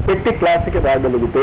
పెట్టి క్లాసుకి రాగలిగితే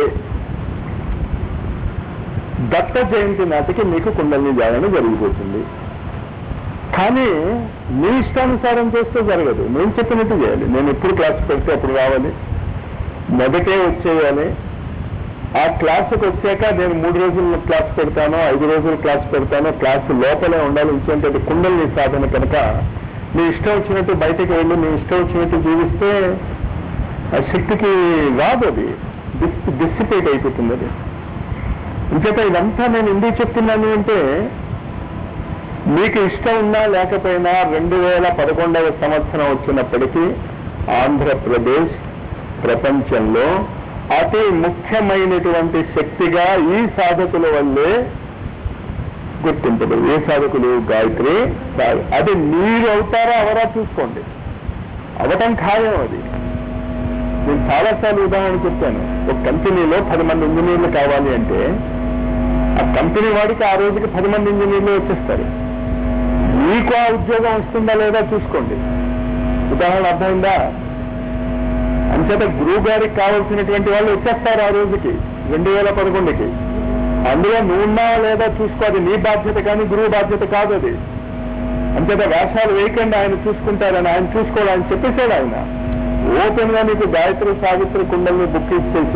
దత్త జయంతి నాటికి మీకు కుండలిని జాగరణ జరిగిపోతుంది. కానీ మీ ఇష్టానుసారం చేస్తే జరగదు. నేను చెప్పినట్టు చేయాలి. నేను ఎప్పుడు క్లాస్ పెడితే అప్పుడు రావాలి, మొదటే వచ్చేయాలి. ఆ క్లాసుకు వచ్చాక నేను 3 రోజులు క్లాస్ పెడతాను, 5 రోజులు క్లాస్ పెడతాను, క్లాసు లోపలే ఉండాలి. ఇంకేంటంటే కుండలిని సాధన కనుక మీ ఇష్టం వచ్చినట్టు బయటికి వెళ్ళి మీ ఇష్టం వచ్చినట్టు జీవిస్తే ఆ శక్తికి రాదు, అది డిసిపేట్ అయిపోతుంది. అది ఇంకేత ఇదంతా నేను ఎందుకు చెప్తున్నాను అంటే, మీకు ఇష్టం ఉన్నా లేకపోయినా 2011వ సంవత్సరం వచ్చినప్పటికీ ఆంధ్రప్రదేశ్ ప్రపంచంలో అతి ముఖ్యమైనటువంటి శక్తిగా ఈ సాధకుల వల్లే గుర్తింపదు. ఏ సాధకులు? గాయత్రి. అది మీరు అవుతారా అవరా చూసుకోండి. అవటం ఖాయం. అది నేను చాలాసార్లు ఉదాహరణ చెప్పాను. ఒక కంపెనీలో 10 మంది ఇంజనీర్లు కావాలి అంటే ఆ కంపెనీ వాడికి ఆ రోజుకి 10 మంది ఇంజనీర్లు వచ్చేస్తారు. మీకు ఆ ఉద్యోగం వస్తుందా లేదా చూసుకోండి. ఉదాహరణ అర్థమైందా? అంచేత గురువు గారికి కావాల్సినటువంటి వాళ్ళు వచ్చేస్తారు ఆ రోజుకి 2011కి. అందులో నువ్వున్నావా లేదా చూసుకో. అది నీ బాధ్యత కానీ గురువు బాధ్యత కాదు. అది అంచేత వేషాలు వేయకండి, ఆయన చూసుకుంటారని. ఆయన చూసుకోవాలి, ఆయన చెప్పేశాడు. ఆయన ఓపెన్ గా నీకు గాయత్రి సావిత్రి కుండల్ని బుక్ ఇచ్చేసి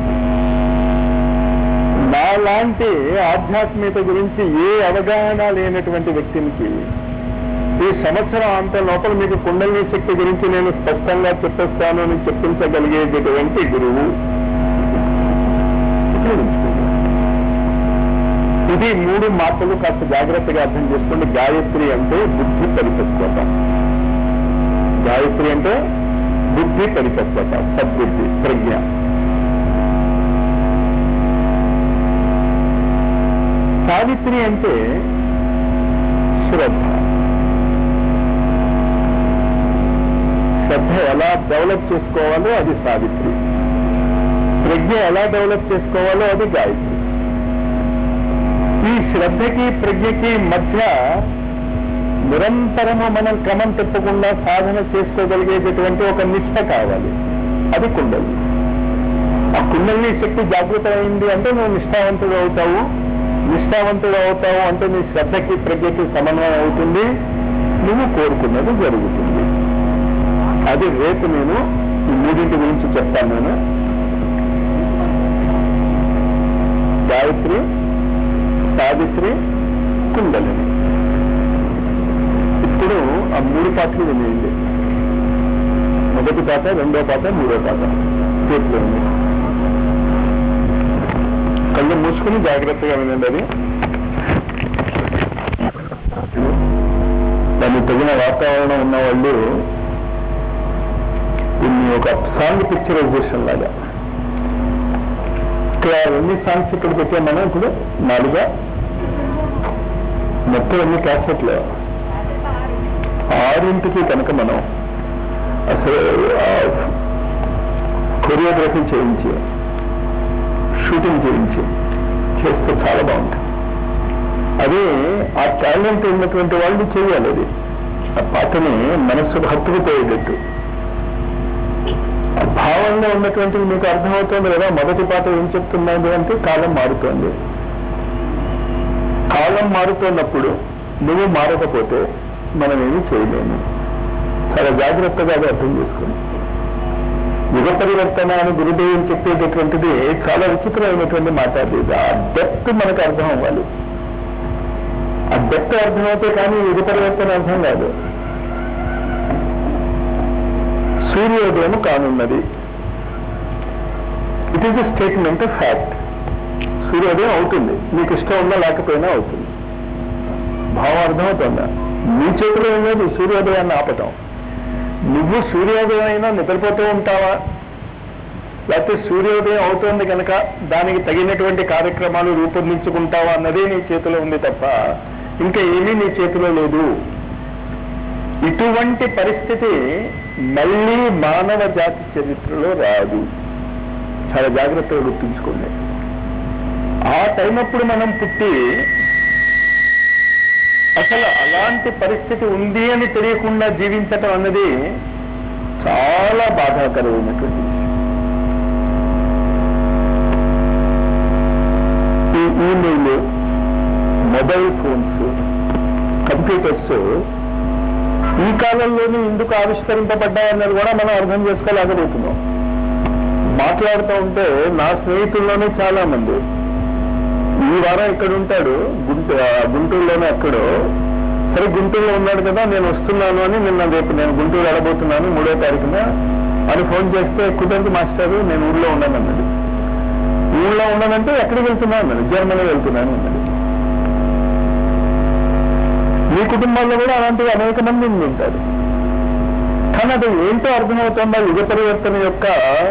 నాలాంటి ఆధ్యాత్మికత గురించి ఏ అవగాహన లేనటువంటి వ్యక్తికి ఈ సంవత్సరం అంతం లోపల మీకు కుండలిని శక్తి గురించి నేను స్పష్టంగా చెప్పేస్తాను అని చెప్పించగలిగేటటువంటి గురువు. ఇది 3 మాటలు కాస్త జాగ్రత్తగా అర్థం చేసుకోండి. గాయత్రి అంటే బుద్ధి పరిపక్వత. గాయత్రి అంటే బుద్ధి పరిపక్వత, సద్బుద్ధి, ప్రజ్ఞ. సావిత్రి అంటే శ్రద్ధ. శ్రద్ధ ఎలా డెవలప్ చేసుకోవాలో అది సావిత్రి. ప్రజ్ఞ ఎలా డెవలప్ చేసుకోవాలో అది గాయత్రి. ఈ శ్రద్ధకి ప్రజ్ఞకి మధ్య నిరంతరము మనం క్రమం తప్పకుండా సాధన చేసుకోగలిగేటటువంటి ఒక నిష్ట కావాలి. అది కుండలి. ఆ కుండలిని శక్తి జాగృత అయింది అంటే నువ్వు నిష్ఠావంతుడు అవుతావు. నిష్ఠావంతుడు అవుతావు అంటే నీ శ్రద్ధకి ప్రజ్ఞకి సమన్వయం అవుతుంది. నువ్వు కోరుకున్నది జరుగుతుంది. అది రేపు నేను ఈ 3 గురించి చెప్తాను. నేను గాయత్రి, సావిత్రి, కుండలిని. ఇప్పుడు ఆ 3 పాటలు వినేయండి. మొదటి పాట, 2వ పాట, 3వ పాట చేతిలో ఉంది. కళ్ళు మూసుకుని జాగ్రత్తగా వినండి. అది దానికి తగిన వాతావరణం ఉన్న వాళ్ళు దీన్ని ఒక సాంగ్ పిక్చరైజేషన్ లాగా ఇక్కడ ఎన్ని సాంగ్స్ ఇక్కడ పెట్టాం మనం. ఇప్పుడు 4 మొత్తం ఎన్ని క్యాసెట్లు 6కి కనుక మనం అసలు కొరియోగ్రఫీ చేయించి షూటింగ్ చేయించి చేస్తే చాలా బాగుంటుంది. అదే ఆ టాలెంట్ ఉన్నటువంటి వాళ్ళు చేయాలి. అది ఆ పాటని మనస్సుకు హత్తుకుపోయేటట్టు ఆ భావంలో ఉన్నటువంటిది మీకు అర్థమవుతుంది కదా. మొదటి పాట ఏం చెప్తున్నది అంటే కాలం మారుతోంది. కాలం మారుతున్నప్పుడు నువ్వు మారకపోతే మనం ఏమీ చేయలేము. చాలా జాగ్రత్తగా అది అర్థం చేసుకోండి. యుగ పరివర్తన అని గురుదేవుని చెప్పేటటువంటిది చాలా విచిత్రమైనటువంటి మాట. అది ఆ డెప్త్ మనకు అర్థం అవ్వాలి. ఆ డెప్త్ అర్థమవుతే కానీ యుగ పరివర్తన అర్థం కాదు. సూర్యోదయం కానున్నది. It is a statement of fact. సూర్యోదయం అవుతుంది, మీకు ఇష్టం ఉన్నా లేకపోయినా అవుతుంది. భావం అర్థమవుతుందా? నీ చేతిలో ఉన్నది సూర్యోదయాన్ని ఆపటం. నువ్వు సూర్యోదయం అయినా నిద్రపోతూ ఉంటావా, లేకపోతే సూర్యోదయం అవుతోంది కనుక దానికి తగినటువంటి కార్యక్రమాలు రూపొందించుకుంటావా అన్నదే నీ చేతిలో ఉంది తప్ప ఇంకా ఏమీ నీ చేతిలో లేదు. ఇటువంటి పరిస్థితి మళ్ళీ మానవ జాతి చరిత్రలో రాదు. చాలా జాగ్రత్తగా గుర్తుంచుకోండి. ఆ టైం అప్పుడు మనం పుట్టి అసలు అలాంటి పరిస్థితి ఉంది అని తెలియకుండా జీవించటం అన్నది చాలా బాధాకరమైనటువంటి విషయం. మొబైల్ ఫోన్స్, కంప్యూటర్స్ ఈ కాలంలోనే ఎందుకు ఆవిష్కరింపబడ్డాయన్నది కూడా మనం అర్థం చేసుకోలేకపోతున్నాం. మాట్లాడుతూ ఉంటే నా స్నేహితుల్లోనే చాలా మంది, ఈ వారం ఇక్కడ ఉంటాడు, గుంటూరులోనే ఎక్కడో, సరే గుంటూరులో ఉన్నాడు కదా నేను వస్తున్నాను అని రేపు నేను గుంటూరు వెళ్ళబోతున్నాను 3వ తారీఖున అని ఫోన్ చేస్తే, కుదరదు మాస్టారు నేను ఊళ్ళో ఉన్నాను అన్నాడు. ఊళ్ళో ఉన్నానంటే ఎక్కడికి వెళ్తున్నాను అన్నాడు, జర్మనీ వెళ్తున్నాను అన్నాడు. మీ కుటుంబాల్లో కూడా అలాంటివి అనేక మంది ఉంటారు. కానీ అది ఏంటో అర్థమవుతుందా, యుగ పరివర్తన యొక్క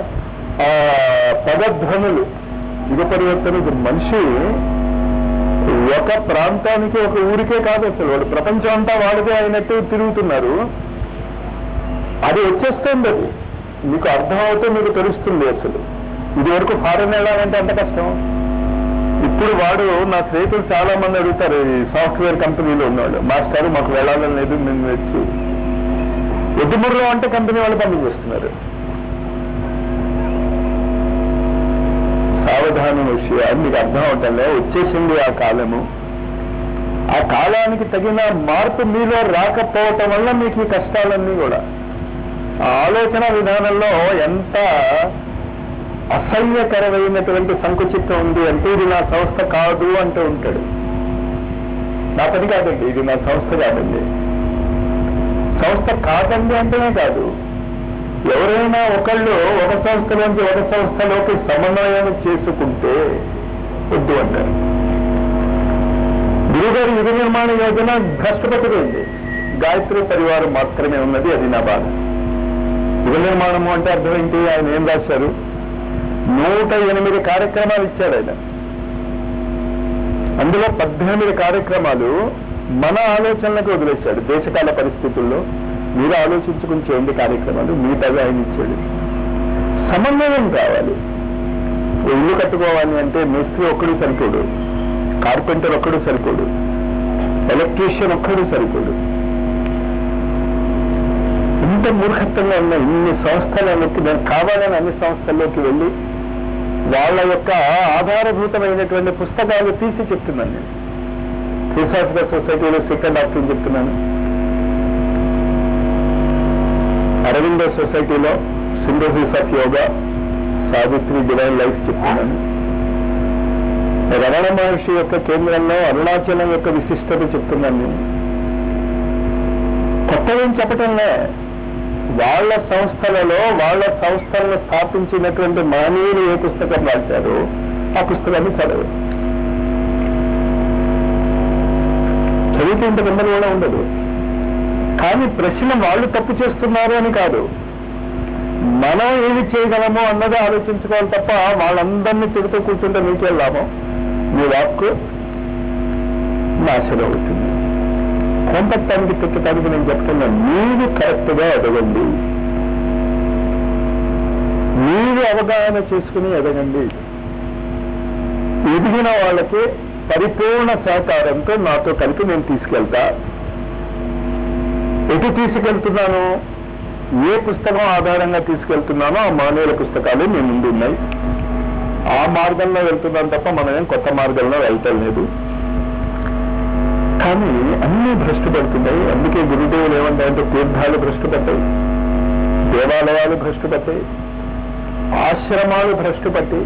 పదధ్వనులు. యుగ పరివర్తనకు మనిషి ఒక ప్రాంతానికి, ఒక ఊరికే కాదు, అసలు వాడు ప్రపంచం అంతా వాడితే అయినట్టు తిరుగుతున్నారు. అది వచ్చేస్తుంది, అది మీకు అర్థమవుతే మీకు తెలుస్తుంది. అసలు ఇది వరకు ఫారెన్ వెళ్ళాలంటే అంత కష్టం. ఇప్పుడు వాడు, నా స్నేహితులు చాలా మంది అడుగుతారు, ఈ సాఫ్ట్వేర్ కంపెనీలో ఉన్నవాళ్ళు, మాస్టారు మాకు వెళ్ళాలని లేదు, మేము వచ్చు ఎద్దుమూరులో అంటే కంపెనీ వాళ్ళు పంపించేస్తున్నారు. సావధానం విషయం మీకు అర్థం అవటంలే, వచ్చేసింది ఆ కాలము. ఆ కాలానికి తగిన మార్పు మీలో రాకపోవటం వల్ల మీకు ఈ కష్టాలన్నీ కూడా. ఆ ఆలోచన విధానంలో ఎంత అసహ్యకరమైనటువంటి సంకుచితం ఉంది అంటే, ఇది నా సంస్థ కాదు అంటూ ఉంటాడు. నా పని కాదండి, ఇది నా సంస్థ కాదండి. సంస్థ కాదండి అంటేనే కాదు, ఎవరైనా ఒకళ్ళు ఒక సంస్థ నుంచి ఒక సంస్థలోకి సమన్వయం చేసుకుంటే వద్దు అంటారు. గురుగారి యుగ నిర్మాణ యోజన భ్రష్టపతిపోయింది, గాయత్రి పరివారం మాత్రమే ఉన్నది. అది నా బాధ. యుగ నిర్మాణము అంటే అర్థం ఏంటి? ఆయన ఏం రాశారు? 108 కార్యక్రమాలు ఇచ్చాడు ఆయన. అందులో 18 కార్యక్రమాలు మన ఆలోచనలకు వదిలేశాడు. దేశకాల పరిస్థితుల్లో మీరు ఆలోచించుకుని చేయండి కార్యక్రమాలు, మిగతాగా ఆయన ఇచ్చాడు. సమన్వయం కావాలి. ఇల్లు కట్టుకోవాలి అంటే మేస్త్రి ఒక్కడు సరిపోడు, కార్పెంటర్ ఒక్కడు సరిపోడు, ఎలక్ట్రీషియన్ ఒక్కడు సరిపోడు. ఇంత మూర్ఖత్వంగా ఉన్న ఇన్ని సంస్థలకి నేను కావాలని అన్ని సంస్థల్లోకి వెళ్ళి వాళ్ళ యొక్క ఆధారభూతమైనటువంటి పుస్తకాలు తీసి చెప్తున్నాను. నేను థియోసాఫికల్ సొసైటీలో సెకండ్ ఆప్షన్ చెప్తున్నాను, అరవిందో సొసైటీలో synthesis of yoga, Savitri divine life చెప్తున్నాను. రమణ మహర్షి యొక్క కేంద్రంలో అరుణాచలం యొక్క విశిష్టత చెప్తున్నాను. నేను కొత్తవేం చెప్పటంలే, వాళ్ళ సంస్థలలో వాళ్ళ సంస్థలను స్థాపించినటువంటి మహనీయులు ఏ పుస్తకం రాశారో ఆ పుస్తకాన్ని చదవండి. చదివితే ఇంత నెమ్మది కూడా ఉండదు. కానీ ప్రశ్న వాళ్ళు తప్పు చేస్తున్నారు అని కాదు, మనం ఏమి చేయగలమో అన్నది ఆలోచించుకోవాలి తప్ప వాళ్ళందరినీ తిడుతూ కూర్చుంటే మీకేం లాభం? మీ వాక్కు నాశనం అవుతుంది. కొంపట్టానికి తిట్టడానికి నేను చెప్తున్నాను, మీరు కరెక్ట్గా ఎదగండి, మీరు అవగాహన చేసుకుని ఎదగండి. ఎదిగిన వాళ్ళకి పరిపూర్ణ సహకారంతో నాతో కలిపి నేను తీసుకెళ్తా. ఎటు తీసుకెళ్తున్నాను, ఏ పుస్తకం ఆధారంగా తీసుకెళ్తున్నానో ఆ మానవుల పుస్తకాలు మీ ముందు ఉన్నాయి. ఆ మార్గంలో వెళ్తున్నాం తప్ప మనమేం కొత్త మార్గంలో వెళ్తాం లేదు. కానీ అన్నీ భ్రష్టుపడుతున్నాయి. అందుకే గురుదేవులు ఏమంటారంటే, తీర్థాలు భ్రష్టుపట్టాయి, దేవాలయాలు భ్రష్టుపట్టాయి, ఆశ్రమాలు భ్రష్టుపట్టి.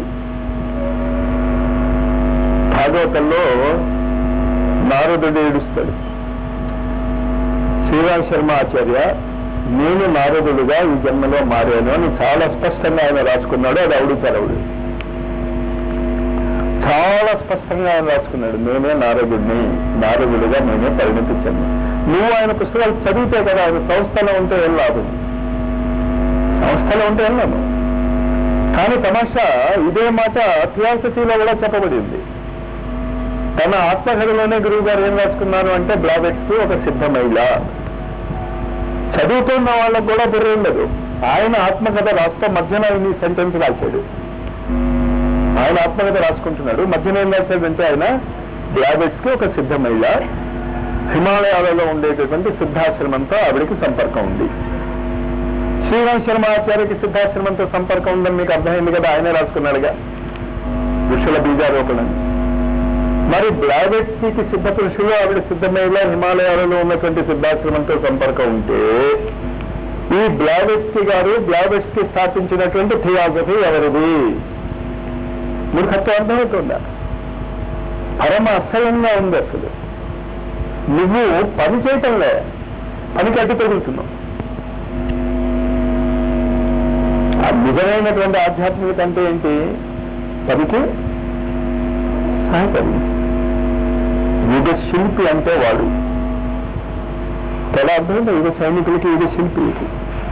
భాగవతంలో నారదుడు ఏడుస్తాడు, శ్రీరామ్ శర్మ ఆచార్య నేను నారదుడుగా ఈ జన్మలో మారాను అని చాలా స్పష్టంగా ఆయన రాసుకున్నాడు. అది అవుడు చరవుడు చాలా స్పష్టంగా ఆయన రాసుకున్నాడు, నేనే నారదుడిని, నారదుడుగా నేనే పరిణతి చెందాను. నువ్వు ఆయన పుస్తకాలు చదివితే కదా, ఆయన సంస్థలో ఉంటే ఏం లాభం? సంస్థలో ఉంటే ఏం లాభం? కానీ తమాషా ఇదే మాట థియాసఫీలో కూడా చెప్పబడింది. తన ఆత్మకథలోనే గురువు గారు ఏం రాసుకున్నారు అంటే, బ్లావెట్స్ ఒక సిద్ధ మహిళ. చదువుతున్న వాళ్ళకు కూడా బుర్ర ఉండదు. ఆయన ఆత్మకథ రాస్తూ మధ్యన ఈ సెంటెన్స్ రాశాడు. ఆయన ఆత్మకథ రాసుకుంటున్నాడు, మధ్యన ఏం రాశాడంటే, ఆయన బ్లావెట్స్ కి ఒక సిద్ధ మహిళ, హిమాలయాలలో ఉండేటటువంటి సిద్ధాశ్రమంతో ఆవిడికి సంపర్కం ఉంది. శ్రీరామ్ శర్మ ఆచార్యకి సిద్ధాశ్రమంతో సంపర్కం ఉందని మీకు అర్థమైంది కదా, ఆయనే రాసుకున్నాడుగా ఋషుల బీజారోపణ. మరి బ్లావెట్స్కీకి సిద్ధ పురుషులు, ఆవిడ సిద్ధమేళ హిమాలయాలలో ఉన్నటువంటి సిద్ధాశ్రమంతో సంపర్కం ఉంటే ఈ బ్లావెట్స్కీ గారు బ్లావెట్స్కీ స్థాపించినటువంటి థియాసఫీ ఎవరిది? మూర్ఖత్వం అర్థమవుతుందా? పరమ అసహ్యంగా ఉంది. అసలు నువ్వు పని చేయటంలే, పనికి అడ్డు తగులుతున్నావు. ఆ నిజమైనటువంటి ఆధ్యాత్మికత అంటే ఏంటి? పనికి సహకరించి. యుగ శిల్పి అంటే వాడు. ఎలా అర్థమైంది? యుగ సైనికులకి, యుగ శిల్పులకి.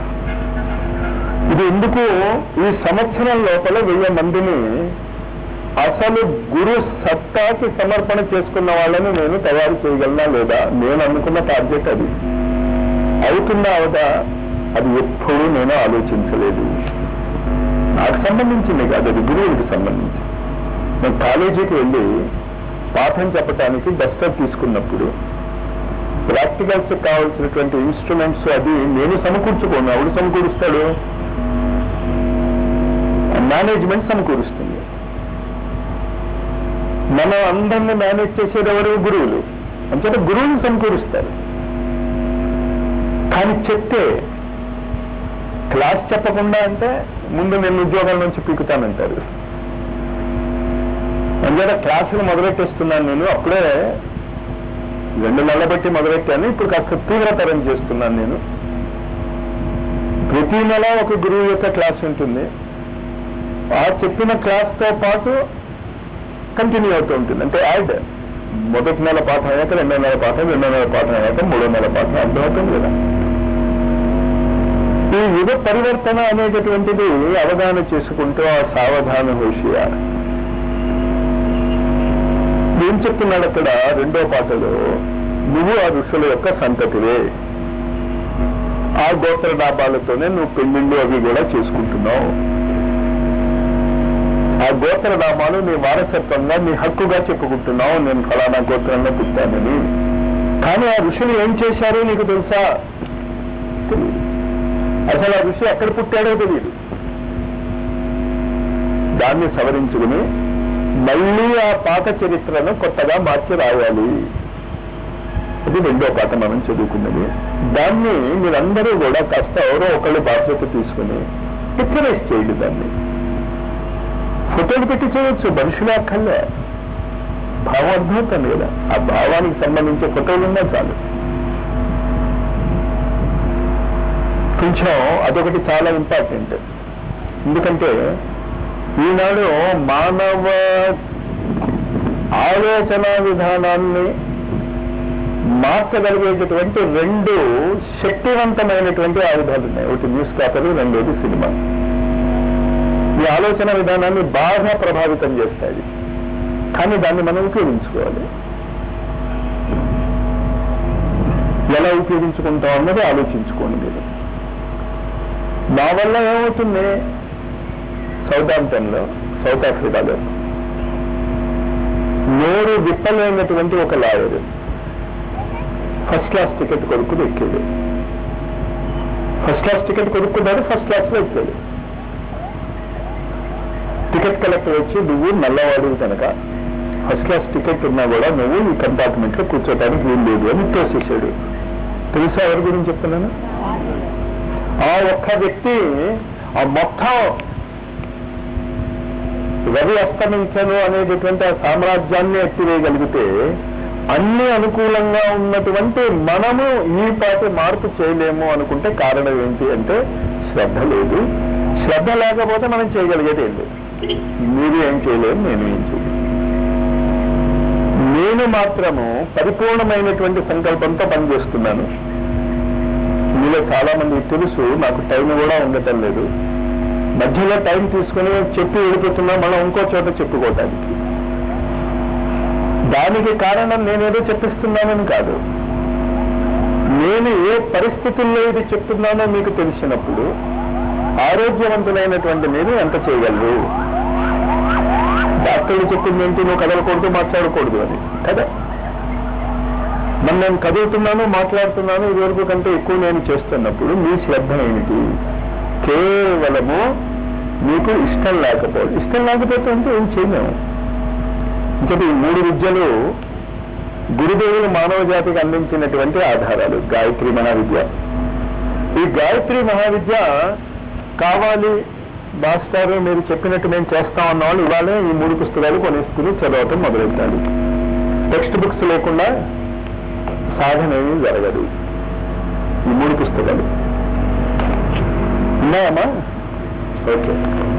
ఇది ఎందుకు ఈ సంవత్సరం లోపల 1000 మందిని అసలు గురు సత్తాకి సమర్పణ చేసుకున్న వాళ్ళని నేను తయారు చేయగలనా లేదా? నేను అనుకున్న టార్గెట్ అది. అవుతుందా అవదా? అది ఎప్పుడూ నేను ఆలోచించలేదు. నాకు సంబంధించింది కాదు, అది గురువులకు సంబంధించి. నేను కాలేజీకి వెళ్ళి పాఠం చెప్పడానికి డస్టర్ తీసుకున్నప్పుడు ప్రాక్టికల్స్ కావాల్సినటువంటి ఇన్స్ట్రుమెంట్స్ అది నేను సమకూర్చుకోను. ఎవడు సమకూరుస్తాడు? మేనేజ్మెంట్ సమకూరుస్తుంది. మనం అందరినీ మేనేజ్ చేసేది ఎవరు? గురువులు. అంచేత గురువులు సమకూరుస్తారు. కానీ చెప్తే క్లాస్ చెప్పకుండా అంటే ముందు నేను ఉద్యోగాల నుంచి పీకుతానంటారు. అంచేత క్లాసులు మొదలెట్టేస్తున్నాను నేను. అప్పుడే 2 నెలల బట్టి మొదలెట్టాను, ఇప్పుడు కాస్త తీవ్రతరం చేస్తున్నాను నేను. ప్రతి నెల ఒక గురువు యొక్క క్లాస్ ఉంటుంది. ఆ చెప్పిన క్లాస్తో పాటు కంటిన్యూ అవుతూ ఉంటుంది. అంటే యాడ్ మొదటి నెల పాఠం అయ్యాక 2వ నెల పాఠం, 2వ నెల పాఠం అయ్యాక 3వ నెల పాఠం అర్థమవుతుంది కదా. ఈ యుగ పరివర్తన అనేటటువంటిది అవగాహన చేసుకుంటూ ఆ సావధాన హోషియార్ ఏం చెప్తున్నాడు అక్కడ 2వ పాటలో? నువ్వు ఆ ఋషుల యొక్క సంతతివే. ఆ గోత్ర డాబాలతోనే నువ్వు పెళ్లిళ్ళు అవి కూడా చేసుకుంటున్నావు. ఆ గోత్ర నామాలు నీ వారసత్వంగా, నీ హక్కుగా చెప్పుకుంటున్నావు. నేను ఫలానా గోత్రంలో పుట్టానని. కానీ ఆ ఋషులు ఏం చేశారో నీకు తెలుసా? తెలియదు. అసలు ఆ ఋషి ఎక్కడ పుట్టాడో తెలియదు. దాన్ని సవరించుకుని మళ్ళీ ఆ పాత చరిత్రను కొత్తగా మార్చి రాయాలి. అది 2వ పాట మనం చదువుకున్నది. దాన్ని మీరందరూ కూడా కాస్త ఎవరో ఒకళ్ళు బాధ్యత తీసుకుని పిక్చరైజ్ చేయండి. దాన్ని ఫోటోలు పెట్టి చేయొచ్చు, మనుషులే అక్కర్లే. భావం అర్థమవుతుంది కదా. ఆ భావానికి సంబంధించే ఫోటోలు ఉన్నా చాలు. కొంచెం అదొకటి చాలా ఇంపార్టెంట్. ఎందుకంటే ఈనాడు మానవ ఆలోచన విధానాన్ని మార్చగలిగేటటువంటి 2 శక్తివంతమైనటువంటి ఆయుధాలు ఉన్నాయి. ఒకటి న్యూస్ పేపర్, 2వది సినిమా. ఈ ఆలోచన విధానాన్ని బాగా ప్రభావితం చేస్తాయి. కానీ దాన్ని మనం ఉపయోగించుకోవాలి. ఎలా ఉపయోగించుకుంటాం అన్నది ఆలోచించుకోండి మీరు. నా వల్ల ఏమవుతుంది? సౌతాంప్టన్లో, సౌత్ ఆఫ్రికాలో నోరు విప్పలేనటువంటి ఒక లాయర్ ఫస్ట్ క్లాస్ టికెట్ కొనుక్కుని ఎక్కాడు. ఫస్ట్ క్లాస్ టికెట్ కొనుక్కున్నాడు, ఫస్ట్ క్లాస్లో ఎక్కాడు. టికెట్ కలెక్టర్ వచ్చి, నువ్వు నల్లవాడు కనుక ఫస్ట్ క్లాస్ టికెట్ ఉన్నా కూడా నువ్వు ఈ కంపార్ట్మెంట్ లో కూర్చోటానికి వీలు లేదు అని తోసేసాడు. తెలుసా ఎవరి గురించి చెప్తున్నాను? ఆ ఒక్క వ్యక్తి ఆ మొత్తం రవి అస్తమించను అనేటటువంటి ఆ సామ్రాజ్యాన్ని ఎత్తివేయగలిగితే అన్ని అనుకూలంగా ఉన్నటువంటి మనము ఈ పాటి మార్పు చేయలేము అనుకుంటే కారణం ఏంటి అంటే శ్రద్ధ లేదు. శ్రద్ధ లేకపోతే మనం చేయగలిగేది ఏంటి? మీరు ఏం చేయలేము, నేను ఏం చేయలేను. నేను మాత్రము పరిపూర్ణమైనటువంటి సంకల్పంతో పనిచేస్తున్నాను. మీలో చాలా మందికి తెలుసు నాకు టైం కూడా ఉండటం లేదు. మధ్యలో టైం తీసుకుని చెప్పి వెళ్ళిపోతున్నా మనం ఇంకో చోట చెప్పుకోవటానికి. దానికి కారణం నేనేదో చెప్పిస్తున్నానని కాదు. నేను ఏ పరిస్థితుల్లో ఇది చెప్తున్నానో మీకు తెలిసినప్పుడు ఆరోగ్యవంతులైనటువంటి మీరు ఎంత చేయగలరు? డాక్టర్లు చెప్పింది ఏంటి? నువ్వు కదలకూడదు, మాట్లాడకూడదు అని కదా. మరి నేను కదులుతున్నాను, మాట్లాడుతున్నాను, ఇదివరకు కంటే ఎక్కువ నేను చేస్తున్నప్పుడు మీ శ్రద్ధ ఏమిటి? కేవలము మీకు ఇష్టం లేకపోతే అంటే ఏం చేయలేము. ఇంకా ఈ 3 విద్యలు గురుదేవులు మానవ జాతికి అందించినటువంటి ఆధారాలు. గాయత్రి మహావిద్య, ఈ గాయత్రి మహావిద్య కావాలి మాస్టర్ మీరు చెప్పినట్టు మేము చేస్తాం అన్న వాళ్ళు ఇవాళే ఈ 3 పుస్తకాలు కొనేసుకుని చదవటం మొదలెట్టాలి. టెక్స్ట్ బుక్స్ లేకుండా సాధన ఏమీ జరగదు. ఈ 3 పుస్తకాలు ఉన్నాయమ్మా? ఓకే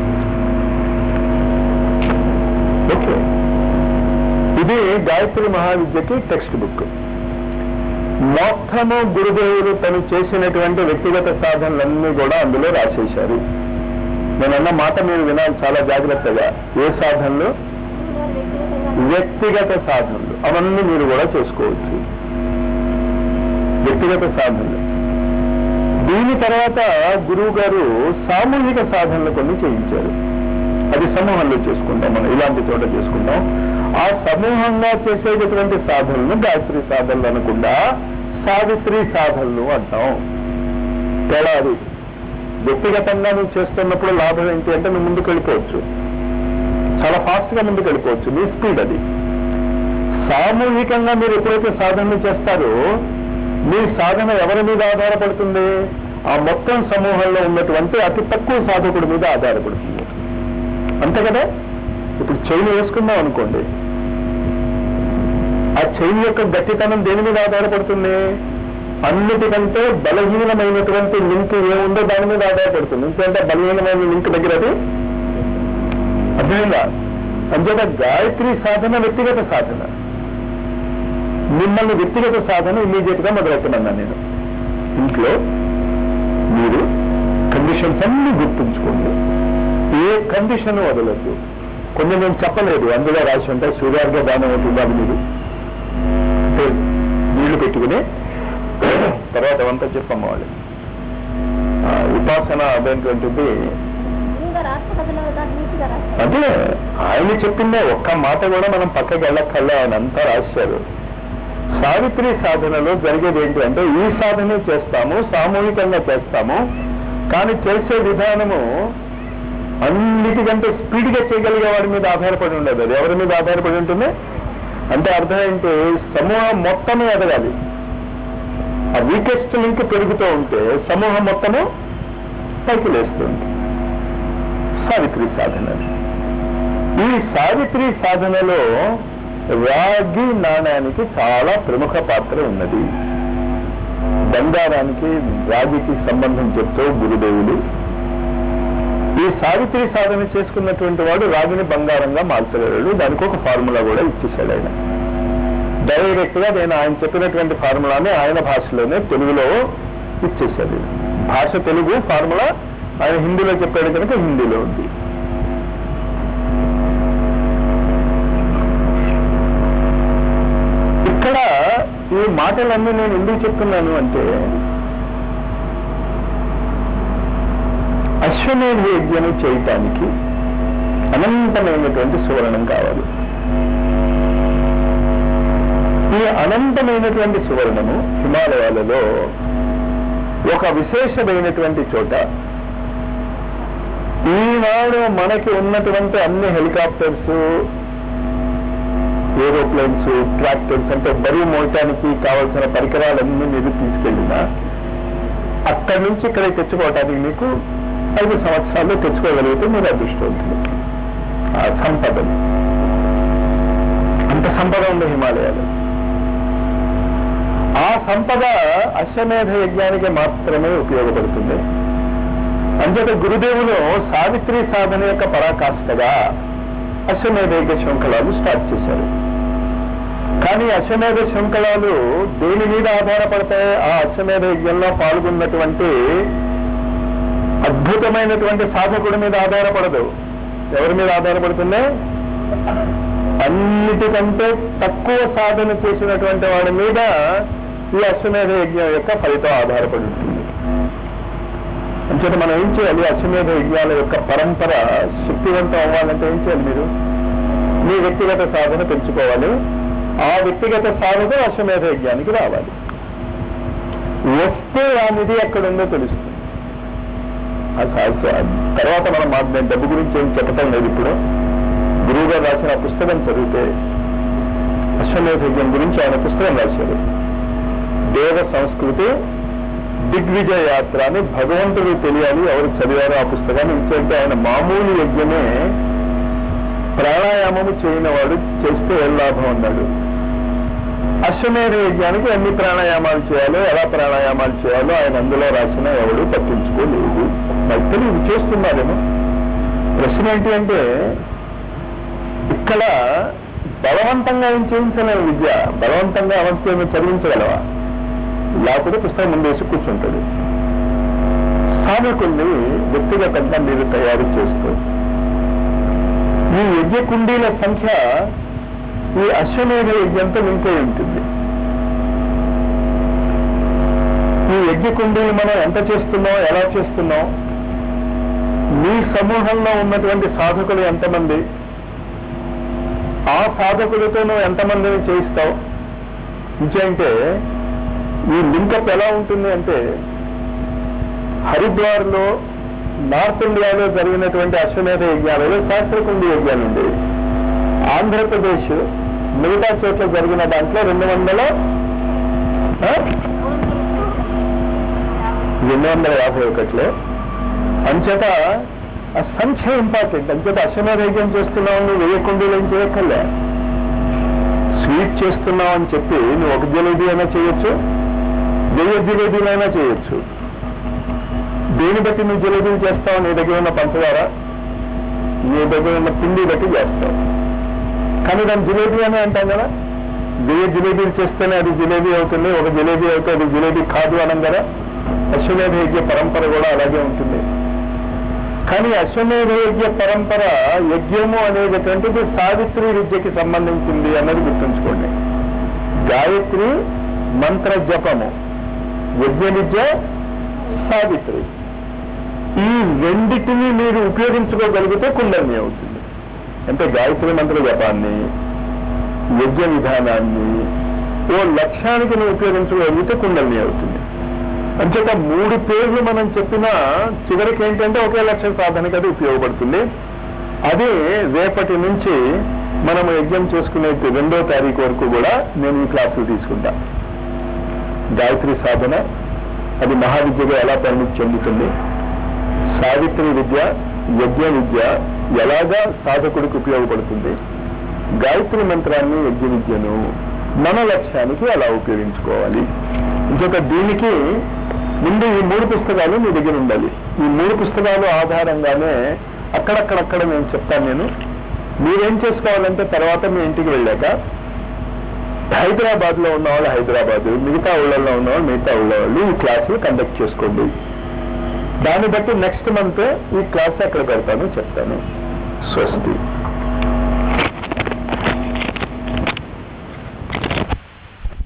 ఓకే, ఇది గాయత్రి మహావిద్యకి టెక్స్ట్ బుక్. మొత్తము గురుదేవులు తను చేసినటువంటి వ్యక్తిగత సాధనలన్నీ కూడా అందులో రాసేశారు. నేనన్న మాట మీరు వినాలి చాలా జాగ్రత్తగా. ఏ సాధనలు? వ్యక్తిగత సాధనలు. అవన్నీ మీరు కూడా చేసుకోవచ్చు, వ్యక్తిగత సాధనలు. దీని తర్వాత గురువు గారు సామూహిక సాధనలు కొన్ని చేయించారు. అది సమూహంలో చేసుకుంటాం, మనం ఇలాంటి చోట చేసుకుంటాం. ఆ సమూహంగా చేసేటటువంటి సాధనలు గాయత్రి సాధనలు అనకుండా సావిత్రి సాధనలు అంటాం. తేడా అది. వ్యక్తిగతంగా నువ్వు చేస్తున్నప్పుడు లాభం ఏంటి అంటే నువ్వు ముందుకు వెళ్ళిపోవచ్చు, చాలా ఫాస్ట్ గా ముందుకు వెళ్ళిపోవచ్చు, నీ స్పీడ్ అది. సామూహికంగా మీరు ఎప్పుడైతే సాధనలు చేస్తారో మీ సాధన ఎవరి మీద ఆధారపడుతుంది? ఆ మొత్తం సమూహంలో ఉన్నటువంటి అతి తక్కువ సాధకుడి మీద ఆధారపడుతుంది. అంతే కదా? ఇప్పుడు చైన్ వేసుకుందాం అనుకోండి, ఆ చైన్ యొక్క గట్టితనం దేని మీద ఆధారపడుతుంది? అన్నిటికంటే బలహీనమైనటువంటి లింక్ ఏముందో దాని మీద ఆధారపడుతుంది. ఎందుకంటే బలహీనమైన లింక్ దగ్గర అది అర్థమైందా? అంచేత గాయత్రి సాధన వ్యక్తిగత సాధన. మిమ్మల్ని వ్యక్తిగత సాధన ఇమీడియట్ గా మొదలెట్టమన్నాను నేను. ఇంట్లో మీరు కండిషన్స్ అన్ని గుర్తుంచుకోండి, ఏ కండిషన్ వదలద్దు. కొన్ని నేను చెప్పలేదు, అందులో రాసి ఉంటాయి. సూర్యార్ఘ దానం అవుతుంది, అది మీరు నీళ్లు పెట్టుకుని తర్వాత అవంతా చెప్పమ్మ వాళ్ళు. ఉపాసన అదేంటంటుంది, అదే ఆయన చెప్పిందే ఒక్క మాట కూడా మనం పక్కకి వెళ్ళక్కర్లే, ఆయన అంతా రాశారు. సావిత్రి సాధనలో జరిగేది ఏంటి అంటే ఈ సాధనే చేస్తాము, సామూహికంగా చేస్తాము, కానీ చేసే విధానము అన్నిటికంటే స్పీడ్గా చేయగలిగే వాడి మీద ఆధారపడి ఉండదు. అది ఎవరి మీద ఆధారపడి ఉంటుంది అంటే అర్థం ఏంటి? సమూహం మొత్తమే ఎదగాలి. ఆ వీకెస్ట్ లింక్ పెరుగుతూ ఉంటే సమూహం మొత్తము పైకి లేస్తుంది. సావిత్రి సాధన. ఈ సావిత్రి సాధనలో రాగి నాణ్యానికి చాలా ప్రముఖ పాత్ర ఉన్నది. బంగారానికి రాగికి సంబంధం చెప్తూ గురుదేవులు ఈ సావిత్రి సాధన చేసుకున్నటువంటి వాడు రాగిని బంగారంగా మార్చగలడు. దానికి ఒక ఫార్ములా కూడా ఇచ్చేసాడు ఆయన. డైరెక్ట్ గా నేను ఆయన చెప్పినటువంటి ఫార్ములాని ఆయన భాషలోనే తెలుగులో ఇచ్చేసాడు. భాష తెలుగు, ఫార్ములా ఆయన హిందీలో చెప్పాడు కనుక హిందీలో ఉంది. ఇక్కడ ఈ మాటలన్నీ నేను ఎందుకు చెప్తున్నాను అంటే అశ్వమేధ యజ్ఞం చేయటానికి అనంతమైనటువంటి సువర్ణం కావాలి. ఈ అనంతమైనటువంటి సువర్ణము హిమాలయాలలో ఒక విశేషమైనటువంటి చోట ఈనాడు మనకి ఉన్నటువంటి అన్ని హెలికాప్టర్స్, ఏరోప్లేన్స్, ట్రాక్టర్స్ అంటే బరువు మోయటానికి కావలసిన పరికరాలన్నీ మీరు తీసుకెళ్ళినా అక్కడి నుంచి ఇక్కడ తెచ్చుకోవటానికి మీకు 5 సంవత్సరాల్లో తెచ్చుకోగలిగితే మీరు అదృష్టవంతులు. ఆ సంపదలు, అంత సంపద ఉంది హిమాలయాలు. ఆ సంపద అశ్వమేధ యజ్ఞానికి మాత్రమే ఉపయోగపడుతుంది. అంచేత గురుదేవులు సావిత్రి సాధన యొక్క పరాకాష్ఠగా అశ్వమేధ యజ్ఞ శృంఖలాలు స్టార్ట్ చేశారు. కానీ అశ్వమేధ శృంఖలాలు దేని మీద ఆధారపడతాయి? ఆ అశ్వమేధ యజ్ఞంలో పాల్గొన్నటువంటి అద్భుతమైనటువంటి సాధకుడి మీద ఆధారపడదు. ఎవరి మీద ఆధారపడుతుంది? అన్నిటికంటే తక్కువ సాధన చేసినటువంటి వాడి మీద ఈ అశ్వమేధ యజ్ఞం యొక్క ఫలితం ఆధారపడి ఉంటుంది. అంచేత మనం ఏం చేయాలి? అశ్వమేధ యజ్ఞాల యొక్క పరంపర శక్తివంతం అవ్వాలంటే ఏం చేయాలి? మీరు మీ వ్యక్తిగత సాధన పెంచుకోవాలి. ఆ వ్యక్తిగత సాధన అశ్వమేధ యజ్ఞానికి రావాలి. వస్తే ఆ నిధి ఎక్కడుందో తెలుస్తుంది. తర్వాత మనం డబ్బు గురించి ఏం చెప్పటం లేదు. ఇప్పుడు గురువు గారు రాసిన పుస్తకం చదివితే అశ్వమేధ యజ్ఞం గురించి ఆయన పుస్తకం రాశారు. దేవ సంస్కృతి దిగ్విజయ యాత్ర అని. భగవంతుడు తెలియాలి ఎవరు చదివారో ఆ పుస్తకాన్ని. ఇంకంటే ఆయన మామూలు యజ్ఞమే ప్రాణాయామము చేయని వాడు చేస్తే ఏం లాభం అన్నాడు. అశ్వమేధ యజ్ఞానికి ఎన్ని ప్రాణాయామాలు చేయాలో, ఎలా ప్రాణాయామాలు చేయాలో ఆయన అందులో రాసిన ఎవడు పట్టించుకోలేదు. భక్తులు ఇవి చేస్తున్నారేమో. ప్రశ్న ఏంటి అంటే, ఇక్కడ బలవంతంగా ఏం చేయించలేము విద్య. బలవంతంగా అవస్థను చదివించగలవా? లేకపోతే పుస్తకం ముందేసి కూర్చుంటుంది. సాధకుల్ని వ్యక్తిగతంగా మీరు తయారు చేసుకో. ఈ యజ్ఞ కుండీల సంఖ్య ఈ అశ్వమేధ యజ్ఞంతో నింపై ఉంటుంది. ఈ యజ్ఞ కుండీలు మనం ఎంత చేస్తున్నాం, ఎలా చేస్తున్నాం, మీ సమూహంలో ఉన్నటువంటి సాధకులు ఎంతమంది, ఆ సాధకులతో నువ్వు ఎంతమందిని చేయిస్తావు. ఇంకేంటే ఈ లింకప్ ఎలా ఉంటుంది అంటే, హరిద్వార్లో నార్త్ ఇండియాలో జరిగినటువంటి అశ్వమేధ యజ్ఞాలలో శాస్త్రకుండి యజ్ఞాలు ఉండేవి. ఆంధ్రప్రదేశ్ మిగతా చోట్ల జరిగిన దాంట్లో 251లో. అంచేత ఆ సంఖ్య ఇంపార్టెంట్. అంచేత అశ్వమేధ యజ్ఞం చేస్తున్నావు, నువ్వు 1000 కుండీలు ఏం చేయక్కర్లే. స్వీట్ చేస్తున్నావు అని చెప్పి నువ్వు 1 జిలేబీ అయినా చేయొచ్చు, 1000 జిలేబీలైనా చేయొచ్చు. దేని బట్టి నువ్వు జిలేబీలు చేస్తావు? నీ దగ్గర ఉన్న పంచదార, నీ దగ్గర ఉన్న పిండి బట్టి చేస్తావు. కానీ దాన్ని జిలేబీ అని అంటాం కదా. 1000 జిలేబీలు చేస్తేనే అది జిలేబీ అవుతుంది, 1 జిలేబీ అయితే అది జిలేబీ కాదు అనం కదా. అశ్వమేధ యజ్ఞ పరంపర కూడా అలాగే ఉంటుంది. కానీ అశ్వమేధ యజ్ఞ పరంపర, యజ్ఞము అనేటటువంటిది సావిత్రి విద్యకి సంబంధించింది అన్నది గుర్తుంచుకోండి. గాయత్రి మంత్ర జపము, యజ్ఞ విద్య సావిత్రి. ఈ రెండిటిని మీరు ఉపయోగించుకోగలిగితే కుండలిని అవుతుంది. అంటే గాయత్రి మంత్ర జపాన్ని, యజ్ఞ విధానాన్ని ఓ లక్ష్యానికి నువ్వు ఉపయోగించుకోగలిగితే కుండలిని అవుతుంది. అంచేత 3 పేర్లు మనం చెప్పినా చివరికి ఏంటంటే ఒకే లక్ష్య సాధనకి అది ఉపయోగపడుతుంది. అది రేపటి నుంచి మనం యజ్ఞం చేసుకునే 2వ తారీఖు వరకు కూడా నేను ఈ క్లాసులు తీసుకుంటా. గాయత్రి సాధన అది మహావిద్యగా ఎలా పరిణితి చెందుతుంది, సావిత్రి విద్య, యజ్ఞ విద్య ఎలాగా సాధకుడికి ఉపయోగపడుతుంది, గాయత్రి మంత్రాన్ని, యజ్ఞ విద్యను మన లక్ష్యానికి ఎలా ఉపయోగించుకోవాలి. ఇంకొక దీనికి ముందు ఈ 3 పుస్తకాలు మీ దగ్గర ఉండాలి. ఈ 3 పుస్తకాలు ఆధారంగానే అక్కడక్కడక్కడ నేను చెప్తాను. మీరేం చేసుకోవాలంటే తర్వాత మీ ఇంటికి వెళ్ళాక హైదరాబాద్లో ఉన్నవాళ్ళు హైదరాబాద్, మిగతా ఊళ్ళల్లో ఉన్నవాళ్ళు మిగతా ఊళ్ళో ఈ క్లాసులు కండక్ట్ చేసుకోండి. దాన్ని బట్టి నెక్స్ట్ మంత్ ఈ క్లాస్ అక్కడ పెడతాను, చెప్తాను. స్వస్తి.